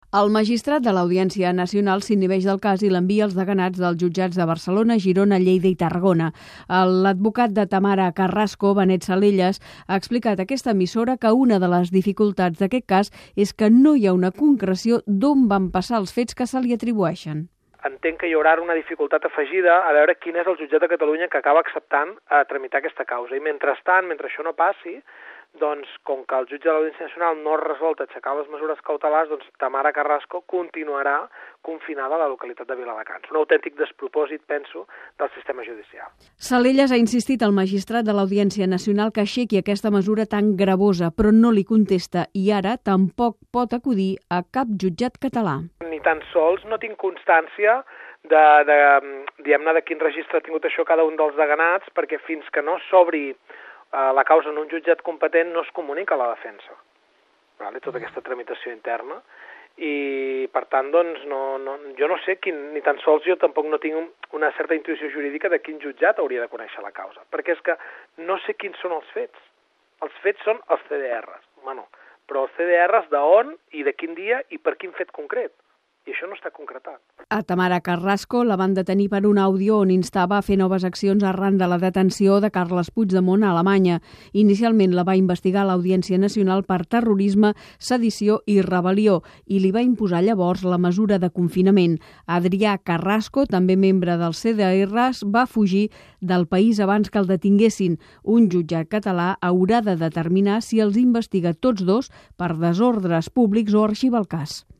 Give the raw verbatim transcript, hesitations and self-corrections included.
El magistrat de l'Audiència Nacional s'inhibeix del cas i l'envia als deganats dels jutjats de Barcelona, Girona, Lleida i Tarragona. L'advocat de Tamara Carrasco, Benet Salellas, ha explicat a aquesta emissora que una de les dificultats d'aquest cas és que no hi ha una concreció d'on van passar els fets que se li atribueixen. Entenc que hi haurà una dificultat afegida a veure quin és el jutjat de Catalunya que acaba acceptant a tramitar aquesta causa. I mentrestant, mentre això no passi, doncs, com que el jutge de l'Audiència Nacional no ha resolt aixecar les mesures cautelars, doncs Tamara Carrasco continuarà confinada a la localitat de Viladecans. Un autèntic despropòsit, penso, del sistema judicial. Salellas ha insistit al magistrat de l'Audiència Nacional que aixequi aquesta mesura tan gravosa, però no li contesta i ara tampoc pot acudir a cap jutjat català. Ni tan sols no tinc constància de, de, diguem-ne, de quin registre ha tingut això cada un dels deganats, perquè fins que no s'obri la causa en un jutjat competent no es comunica a la defensa. Vale? Tota aquesta tramitació interna. I, per tant, doncs, no, no, jo no sé, quin, ni tan sols jo tampoc no tinc una certa intuïció jurídica de quin jutjat hauria de conèixer la causa. Perquè és que no sé quins són els fets. Els fets són els C D Rs. Bueno, però els C D Rs d'on i de quin dia i per quin fet concret. I això no està concretat. A Tamara Carrasco la van detenir per un àudio on instava a fer noves accions arran de la detenció de Carles Puigdemont a Alemanya. Inicialment la va investigar l'Audiència Nacional per terrorisme, sedició i rebel·lió i li va imposar llavors la mesura de confinament. Adrià Carrasco, també membre dels C D Rs, va fugir del país abans que el detinguessin. Un jutjat català haurà de determinar si els investiga tots dos per desordres públics o arxiva el cas.